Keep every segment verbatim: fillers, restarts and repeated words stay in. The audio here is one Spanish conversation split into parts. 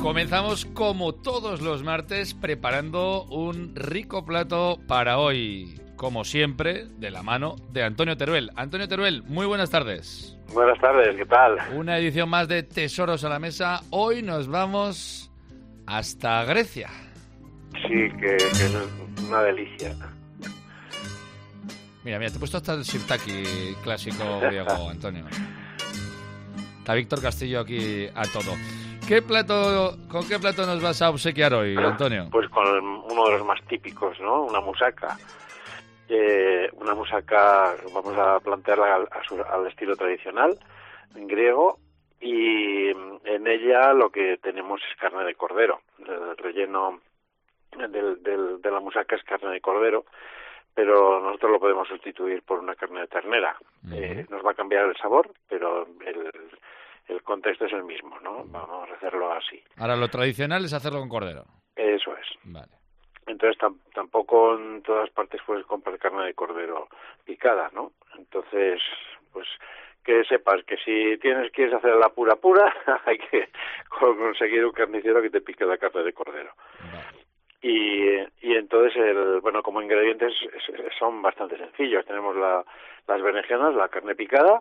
Comenzamos como todos los martes preparando un rico plato para hoy, como siempre, de la mano de Antonio Teruel. Antonio Teruel, muy buenas tardes. Buenas tardes, ¿qué tal? Una edición más de Tesoros a la Mesa. Hoy nos vamos hasta Grecia. Sí, que, que es una delicia. Mira, mira, te he puesto hasta el sirtaki clásico griego, Antonio. Está Víctor Castillo aquí a todo. ¿Qué plato, ¿Con qué plato nos vas a obsequiar hoy, Antonio? Pues con uno de los más típicos, ¿no? Una musaca. Eh, una musaca, vamos a plantearla al, a su, al estilo tradicional, en griego, y en ella lo que tenemos es carne de cordero. El relleno del, del, de la musaca es carne de cordero, pero nosotros lo podemos sustituir por una carne de ternera. Uh-huh. Eh, nos va a cambiar el sabor, pero el... el contexto es el mismo, ¿no? Vamos a hacerlo así. Ahora, lo tradicional es hacerlo con cordero. Eso es. Vale. Entonces, tam- tampoco en todas partes puedes comprar carne de cordero picada, ¿no? Entonces, pues, que sepas que si tienes quieres hacer la pura pura, hay que conseguir un carnicero que te pique la carne de cordero. Vale. Y, y entonces, el, bueno, como ingredientes son bastante sencillos. Tenemos la, las berenjenas, la carne picada,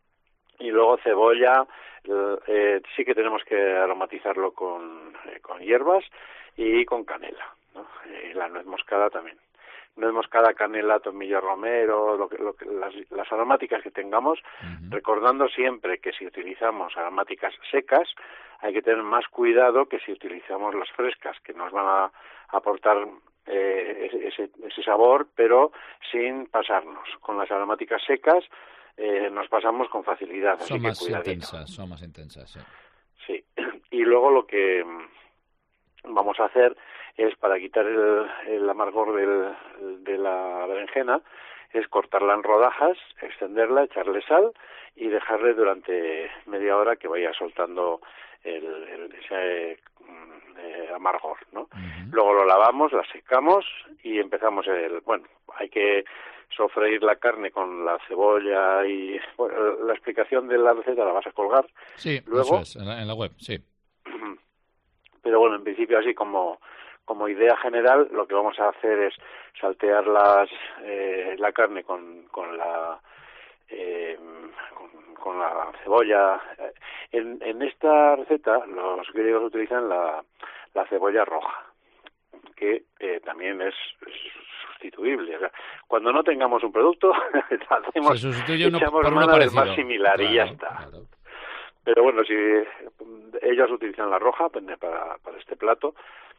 y luego cebolla, eh, sí que tenemos que aromatizarlo con, eh, con hierbas y con canela, ¿no? Y la nuez moscada también. Nuez moscada, canela, tomillo romero, lo que, lo que, las, las aromáticas que tengamos, uh-huh. Recordando siempre que si utilizamos aromáticas secas, hay que tener más cuidado que si utilizamos las frescas, que nos van a aportar eh, ese, ese sabor, pero sin pasarnos. Con las aromáticas secas, Eh, nos pasamos con facilidad. Son así más que intensas, son más intensas, sí. Sí. Y luego lo que vamos a hacer es, para quitar el, el amargor del, de la berenjena, es cortarla en rodajas, extenderla, echarle sal y dejarle durante media hora que vaya soltando el, el, ese eh, amargor, ¿no? Uh-huh. Luego lo lavamos, la secamos y empezamos el... Bueno, hay que sofreír la carne con la cebolla y... Bueno, la explicación de la receta la vas a colgar. Sí, luego, eso es, en la, en la web, sí. Pero bueno, en principio así como, como idea general, lo que vamos a hacer es saltear las, eh, la carne con, con la... Eh, con, con la cebolla. En, en esta receta los griegos utilizan la, la cebolla roja, que eh, también es, es sustituible. O sea, cuando no tengamos un producto, hacemos, Se sustituye uno echamos por uno mano del parecido. más similar, claro, y ya está. Claro. Pero bueno, si ellos utilizan la roja para, para este plato,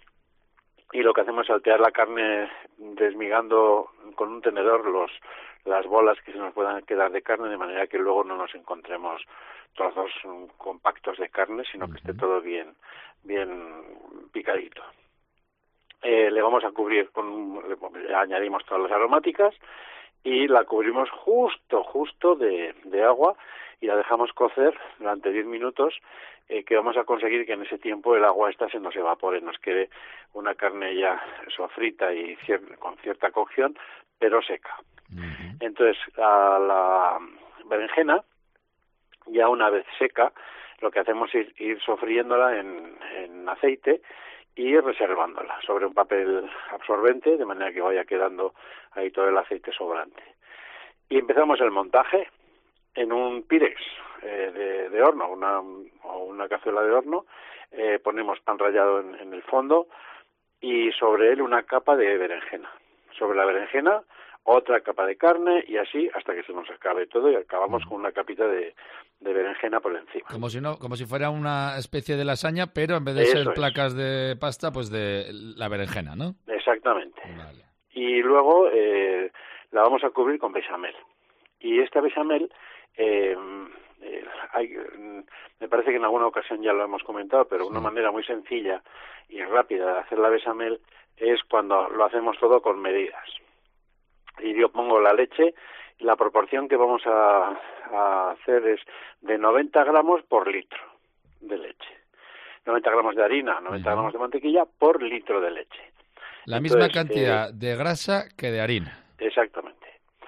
y lo que hacemos es saltear la carne desmigando con un tenedor los las bolas que se nos puedan quedar de carne, de manera que luego no nos encontremos trozos compactos de carne, sino que uh-huh. esté todo bien bien picadito. Eh, le vamos a cubrir con, le añadimos todas las aromáticas y la cubrimos justo, justo de, de agua y la dejamos cocer durante diez minutos, eh, que vamos a conseguir que en ese tiempo el agua esta se nos evapore, nos quede una carne ya sofrita y cier- con cierta cocción, pero seca. Uh-huh. Entonces, a la berenjena, ya una vez seca, lo que hacemos es ir sofriéndola en, en aceite y reservándola sobre un papel absorbente, de manera que vaya quedando ahí todo el aceite sobrante. Y empezamos el montaje en un pirex eh, de, de horno, una, o una cazuela de horno. Eh, ponemos pan rallado en, en el fondo y sobre él una capa de berenjena. Sobre la berenjena otra capa de carne y así hasta que se nos acabe todo y acabamos con una capita de, de berenjena por encima. Como si no, como si fuera una especie de lasaña, pero en vez de Eso ser es. placas de pasta, pues de la berenjena, ¿no? Exactamente. Vale. Y luego eh, la vamos a cubrir con bechamel. Y esta bechamel, eh, eh, hay, me parece que en alguna ocasión ya lo hemos comentado, pero sí. Una manera muy sencilla y rápida de hacer la bechamel es cuando lo hacemos todo con medidas. Y yo pongo la leche, la proporción que vamos a, a hacer es de noventa gramos por litro de leche. noventa gramos de harina, noventa uh-huh. gramos de mantequilla por litro de leche. La Entonces, misma cantidad eh, de grasa que de harina. Exactamente.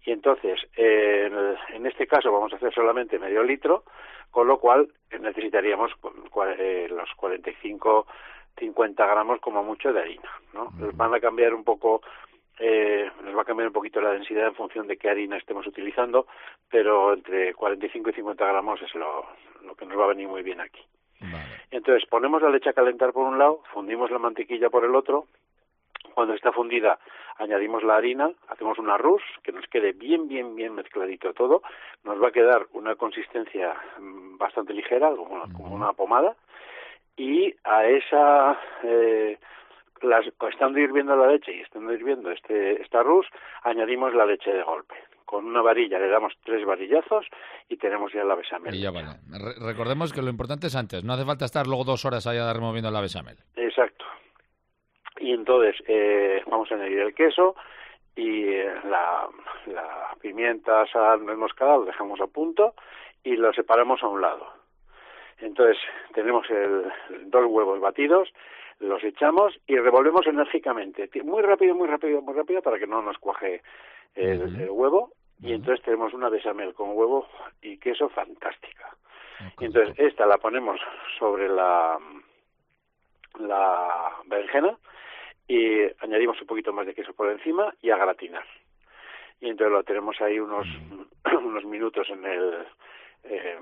Y entonces, eh, en, en este caso vamos a hacer solamente medio litro, con lo cual necesitaríamos eh, los cuarenta y cinco, cincuenta gramos como mucho de harina, ¿no? Uh-huh. Van a cambiar un poco, eh, nos va a cambiar un poquito la densidad en función de qué harina estemos utilizando, pero entre cuarenta y cinco y cincuenta gramos es lo, lo que nos va a venir muy bien aquí. Vale. Entonces ponemos la leche a calentar por un lado, fundimos la mantequilla por el otro. Cuando está fundida añadimos la harina, hacemos un arroz que nos quede bien, bien, bien mezcladito todo. Nos va a quedar una consistencia bastante ligera, como una, como una pomada. Y a esa, eh, las, estando hirviendo la leche y estando hirviendo este, este arroz, añadimos la leche de golpe. Con una varilla le damos tres varillazos y tenemos ya la bechamel. Y ya vale. Re- recordemos que lo importante es antes. No hace falta estar luego dos horas allá removiendo la bechamel. Exacto. Y entonces eh, vamos a añadir el queso y eh, la, la pimienta, sal, nuez moscada, lo dejamos a punto y lo separamos a un lado. Entonces tenemos el, dos huevos batidos, los echamos y revolvemos enérgicamente, muy rápido, muy rápido, muy rápido para que no nos cuaje el, uh-huh. el huevo. Y uh-huh. entonces tenemos una bechamel con huevo y queso fantástica. Okay. Y entonces esta la ponemos sobre la, la berenjena y añadimos un poquito más de queso por encima y a gratinar. Y entonces lo tenemos ahí unos uh-huh. unos minutos en el... Eh,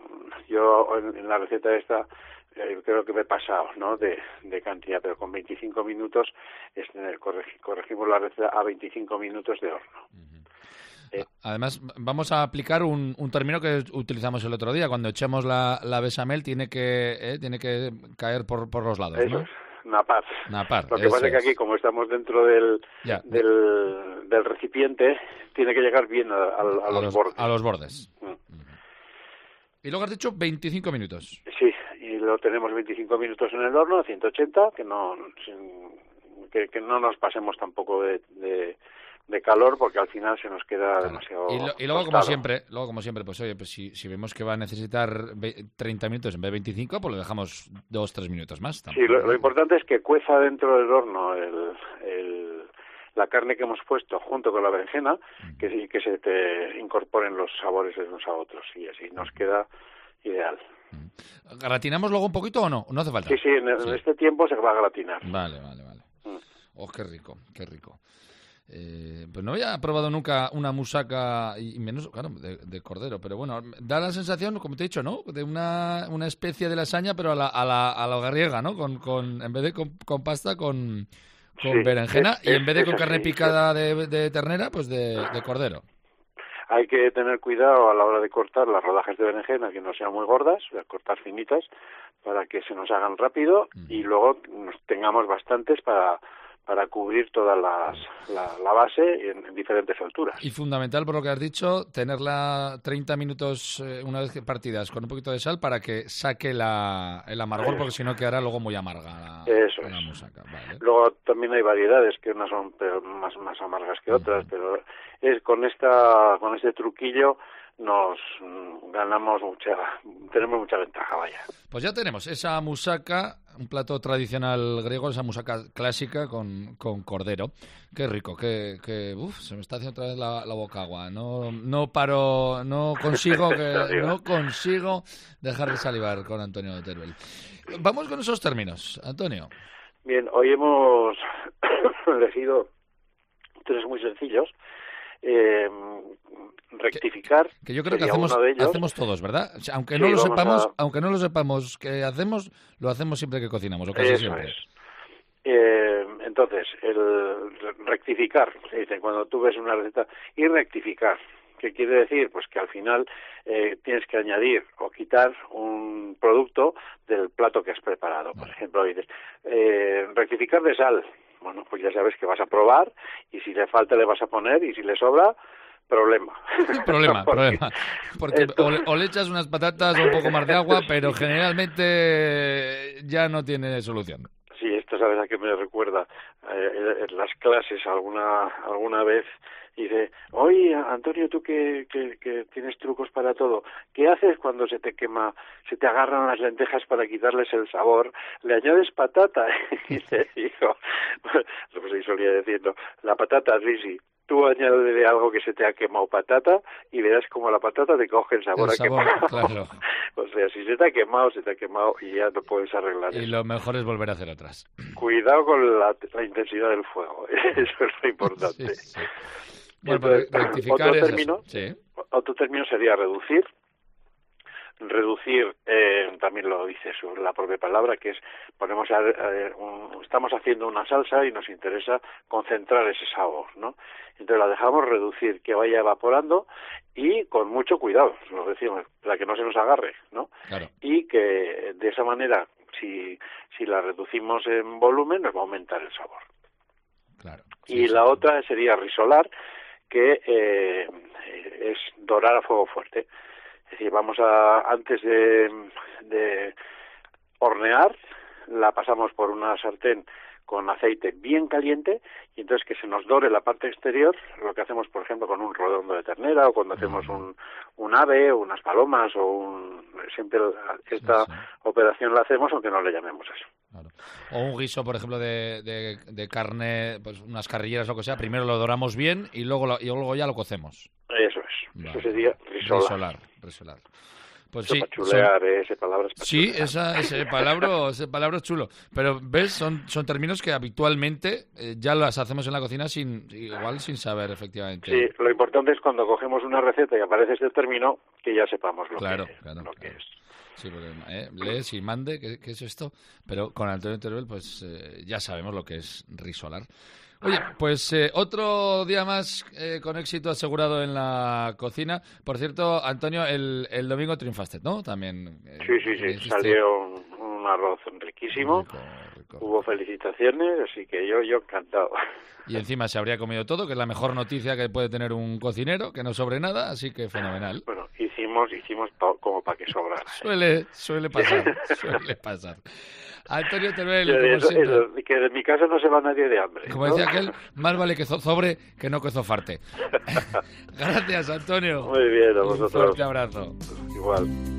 yo en, en la receta esta eh, creo que me he pasado, ¿no?, de, de cantidad, pero con veinticinco minutos es, eh, corregi, corregimos la receta a veinticinco minutos de horno. Uh-huh. Eh, Además, vamos a aplicar un, un término que utilizamos el otro día. Cuando echemos la, la bechamel tiene que eh, tiene que caer por, por los lados, eso ¿no? Es. Napar. Napar. Lo que pasa es que aquí, como estamos dentro del, del, del recipiente, tiene que llegar bien a, a, a, a los, los bordes. A los bordes. Mm. Y luego has dicho veinticinco minutos. Sí, y lo tenemos veinticinco minutos en el horno a ciento ochenta, que no sin, que, que no nos pasemos tampoco de, de, de calor, porque al final se nos queda claro. demasiado Y, lo, y luego, como siempre, luego como siempre, pues oye, pues si, si vemos que va a necesitar treinta minutos en vez de veinticinco, pues lo dejamos dos, tres minutos más. Tampoco. Sí, lo, lo importante es que cueza dentro del horno el, el, la carne que hemos puesto junto con la berenjena, uh-huh. que, y que se te incorporen los sabores de unos a otros, y así nos queda ideal. Uh-huh. ¿Gratinamos luego un poquito o no? ¿No hace falta? Sí, sí, en, sí. en este tiempo se va a gratinar. Vale, vale, vale. Uh-huh. Oh, qué rico, qué rico. Eh, pues no había probado nunca una musaca, y menos, claro, de, de cordero, pero bueno, da la sensación, como te he dicho, ¿no?, de una, una especie de lasaña, pero a la, a la, a la griega, ¿no?, con, con, en vez de con, con pasta, con, con sí, berenjena, es, y en vez de con carne así, picada de, de ternera, pues de, de cordero. Hay que tener cuidado a la hora de cortar las rodajas de berenjena, que no sean muy gordas, cortar finitas, para que se nos hagan rápido, uh-huh. y luego nos tengamos bastantes para... para cubrir toda las, la, la base en, en diferentes alturas. Y fundamental, por lo que has dicho, tenerla treinta minutos eh, una vez que partidas con un poquito de sal para que saque la, el amargor, Eso. porque si no quedará luego muy amarga la, Eso la es. musaca. Vale. Luego también hay variedades que unas son peor, más, más amargas que otras, uh-huh. pero es con esta con este truquillo nos ganamos mucha, tenemos mucha ventaja, vaya. Pues ya tenemos esa musaca, un plato tradicional griego, esa musaca clásica con, con cordero. Qué rico, que, que uf, se me está haciendo otra vez la, la boca agua. No, no paro, no consigo que, no consigo dejar de salivar con Antonio Teruel. Vamos con esos términos, Antonio. Bien, hoy hemos elegido tres muy sencillos. Eh, rectificar que, que yo creo que hacemos, hacemos todos, ¿verdad? O sea, aunque sí, no lo sepamos, a... aunque no lo sepamos que hacemos, lo hacemos siempre que cocinamos, o casi Eso siempre. Es. Eh, entonces, el rectificar, se dice, cuando tú ves una receta, y rectificar, ¿qué quiere decir? Pues que al final eh, tienes que añadir o quitar un producto del plato que has preparado. Por ejemplo, dices, eh, rectificar de sal. Bueno, pues ya sabes que vas a probar y si le falta le vas a poner y si le sobra, problema. Problema, porque, problema. Porque entonces, o, le, o le echas unas patatas o un poco más de agua, pero generalmente ya no tiene solución. Sí, esto sabes a qué me recuerda. Eh, en las clases alguna alguna vez dice, oye, Antonio, tú que, que, que tienes trucos para todo, ¿qué haces cuando se te quema, se te agarran las lentejas para quitarles el sabor? ¿Le añades patata? Y le digo, pues ahí solía decirlo, la patata, sí, sí, tú añádele algo que se te ha quemado patata y verás como la patata te coge el sabor, el a sabor quemado. claro. O sea, si se te ha quemado, se te ha quemado y ya no puedes arreglar y eso. lo mejor es volver a hacer otras. Cuidado con la, la intensidad del fuego, eso es lo importante. Sí, sí. Bueno, pues rectificar otro es término, sí. otro término sería reducir. Reducir, eh, también lo dice su, la propia palabra, que es, ponemos a, a, un, estamos haciendo una salsa y nos interesa concentrar ese sabor, ¿no? Entonces la dejamos reducir, que vaya evaporando y con mucho cuidado, lo decimos, para que no se nos agarre, ¿no? Claro. Y que de esa manera, si, si la reducimos en volumen, nos va a aumentar el sabor. Claro. Sí, y sí, la sí. otra sería risolar, que eh, es dorar a fuego fuerte. Es decir, vamos a, antes de, de hornear, la pasamos por una sartén con aceite bien caliente y entonces que se nos dore la parte exterior, lo que hacemos, por ejemplo, con un redondo de ternera o cuando hacemos un, un ave o unas palomas o un... Siempre esta sí, sí. operación la hacemos aunque no le llamemos eso. Claro. O un guiso, por ejemplo, de, de, de carne, pues unas carrilleras o lo que sea, primero lo doramos bien y luego, lo, y luego ya lo cocemos. Eso es, vale. Eso sería risolar. Risolar, risolar. Pues eso sí, para chulear, son... eh, ese palabra es para sí, chulear. esa, ese palabra, ese palabra es chulo. Pero ves, son, son términos que habitualmente eh, ya las hacemos en la cocina sin igual sin saber efectivamente. Sí, lo importante es cuando cogemos una receta y aparece este término que ya sepamos lo, claro, que, claro, lo claro. que es. Sí, porque eh, lees y mande, ¿qué, ¿qué es esto? Pero con Antonio Teruel, pues eh, ya sabemos lo que es risolar. Oye, pues eh, otro día más eh, con éxito asegurado en la cocina. Por cierto, Antonio, el, el domingo triunfaste, ¿no? También. Eh, sí, sí, sí. Hiciste... Salió un, un arroz riquísimo. Rico, rico. Hubo felicitaciones, así que yo, yo encantado. Y encima se habría comido todo, que es la mejor noticia que puede tener un cocinero, que no sobre nada, así que fenomenal. Bueno, hicimos, hicimos pa, como para que sobrara. Suele, suele pasar, suele pasar. Antonio Teruel, como eso, eso, que de mi casa no se va nadie de hambre. Como ¿no? decía aquel, más vale que sobre que no que zofarte. Gracias, Antonio. Muy bien, a vosotros. Un fuerte abrazo. Igual.